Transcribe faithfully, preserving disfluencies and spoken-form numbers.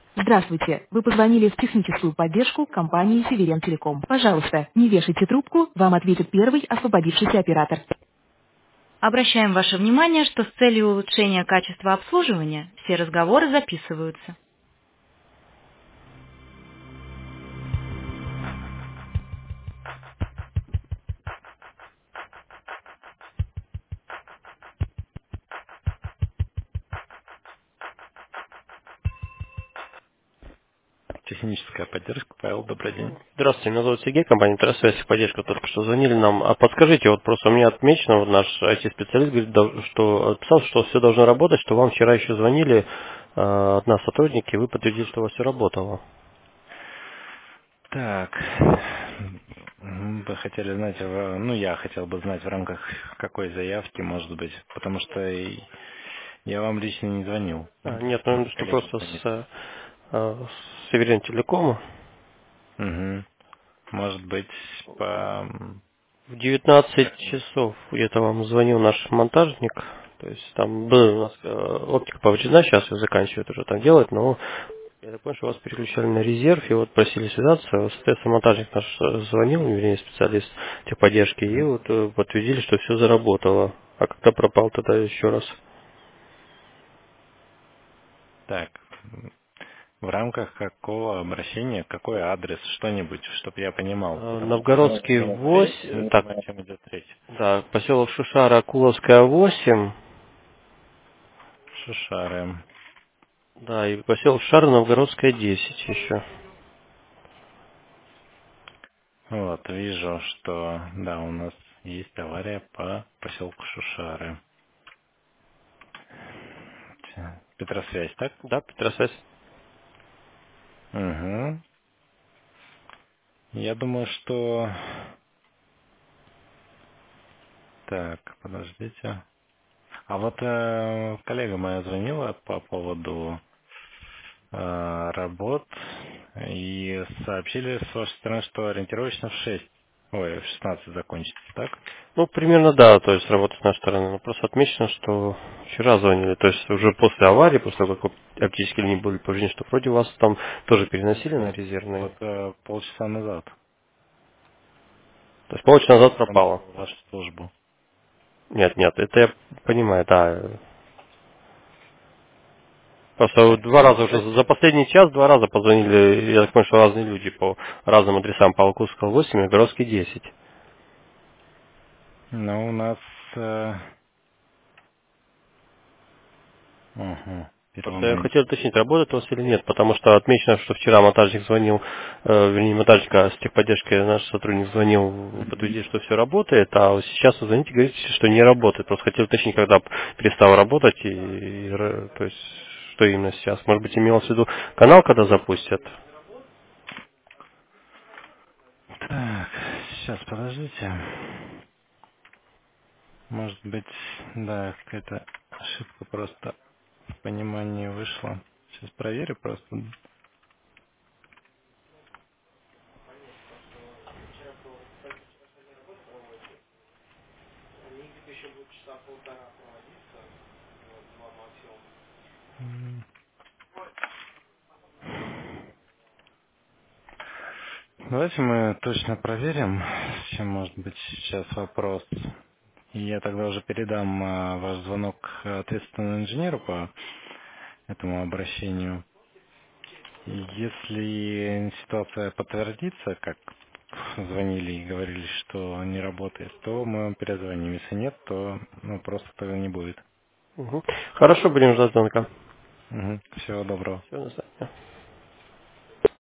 Здравствуйте. Вы позвонили в техническую поддержку компании Северен Телеком. Пожалуйста, не вешайте трубку, вам ответит первый освободившийся оператор. Обращаем ваше внимание, что с целью улучшения качества обслуживания все разговоры записываются. Техническая поддержка. Павел, добрый день. Здравствуйте, меня зовут Сергей, компания Трасвязь, поддержка, только что звонили нам. А подскажите, вот просто у меня отмечено, вот наш ай ти-специалист говорит, дол- что отписал, что все должно работать, что вам вчера еще звонили э, от нас сотрудники, вы подтвердили, что у вас все работало. Так, м, вы хотели знать, в- ну я хотел бы знать в рамках какой заявки, может быть, потому что и я вам лично не звонил. А, Это нет, ну что коллега просто звонит. с, э, э, с Северин Телекома Угу. Может быть, по... в девятнадцать часов где-то вам звонил наш монтажник, то есть там была у нас э, оптика повреждена, сейчас ее заканчивают уже там делать, но я так понял, что вас переключали на резерв, и вот просили связаться. Соответственно, монтажник наш э, звонил, вернее, специалист техподдержки, и вот э, подтвердили, что все заработало. А когда пропал тогда еще раз? Так, в рамках какого обращения, какой адрес, что-нибудь, чтобы я понимал, Э, потому что мы Новгородский именно речь, я восемь, не так, понимаю, о чем идет речь. да, поселок Шушара, Акуловская восемь, Шушары. да, и поселок Шушара, Новгородская десять еще. Вот, вижу, что, да, у нас есть авария по поселку Шушары. Тя, Петросвязь, так? Да, Петросвязь. Угу. Я думаю, что... Так, подождите. А вот э, коллега моя звонила по поводу э, работ и сообщили с вашей стороны, что ориентировочно в шесть, ой, в шестнадцать закончится, так? Ну, примерно да, то есть работа с нашей стороны. Но просто отмечено, что вчера звонили, то есть уже после аварии, после того, как оптические линии были повреждены, что вроде вас там тоже переносили на Нет, резервные. вот э, полчаса назад То есть полчаса назад пропало. звонил в вашу службу. Нет, нет, это я понимаю, да. Просто вот Так, два раза уже, давайте. за последний час два раза позвонили, я так понимаю, что разные люди по разным адресам, по Алкутского восемь и Городский десять. Ну, у нас... Э, угу, Просто я переломный. хотел уточнить, работает у вас или нет, потому что отмечено, что вчера монтажник звонил, э, вернее, монтажник а с техподдержкой наш сотрудник звонил, подтвердил, что все работает, а вот сейчас вы звоните, говорите, что не работает. Просто хотел уточнить, когда б перестал работать, и, и, р- то есть, что именно сейчас. Может быть, имелось в виду канал, когда запустят? Так, сейчас, подождите. Может быть, да, какая-то ошибка просто в понимании вышла. Сейчас проверю просто. М, Давайте мы точно проверим, с чем может быть сейчас вопрос. И я тогда уже передам а, ваш звонок ответственному инженеру по этому обращению. И если ситуация подтвердится, как звонили и говорили, что не работает, то мы вам перезвоним. Если нет, то ну, просто тогда не будет. Мгм. Хорошо, будем ждать звонка. Мгм. Всего доброго. Все, до свидания.